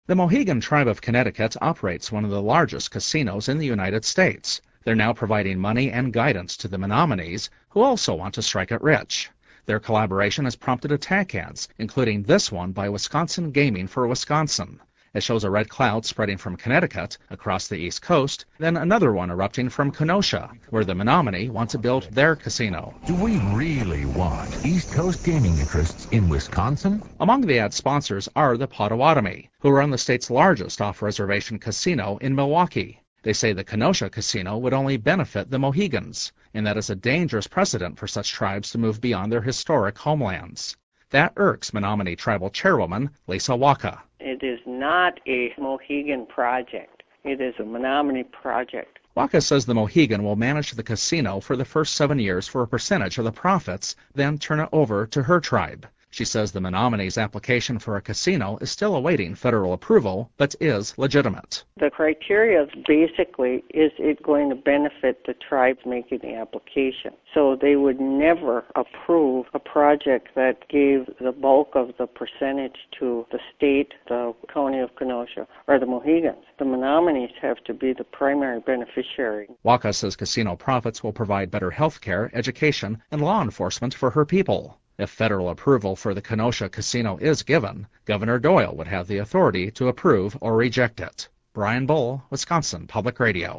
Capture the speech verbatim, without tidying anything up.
The Mohegan Tribe of Connecticut operates one of the largest casinos in the United States. They're now providing money and guidance to the Menominees, who also want to strike it rich. Their collaboration has prompted attack ads, including this one by Wisconsin Gaming for Wisconsin. It shows a red cloud spreading from Connecticut across the East Coast, then another one erupting from Kenosha, where the Menominee want to build their casino. Do we really want East Coast gaming interests in Wisconsin? Among the ad sponsors are the Potawatomi, who run the state's largest off-reservation casino in Milwaukee. They say the Kenosha casino would only benefit the Mohegans, and that is a dangerous precedent for such tribes to move beyond their historic homelands. That irks Menominee Tribal Chairwoman Lisa Waka. It is not a Mohegan project. It is a Menominee project. Waka says the Mohegan will manage the casino for the first seven years for a percentage of the profits, then turn it over to her tribe. She says the Menominee's application for a casino is still awaiting federal approval, but is legitimate. The criteria basically, is it going to benefit the tribes making the application? So they would never approve a project that gave the bulk of the percentage to the state, the county of Kenosha, or the Mohegans. The Menominees have to be the primary beneficiary. Waka says casino profits will provide better health care, education, and law enforcement for her people. If federal approval for the Kenosha casino is given, Governor Doyle would have the authority to approve or reject it. Brian Bull, Wisconsin Public Radio.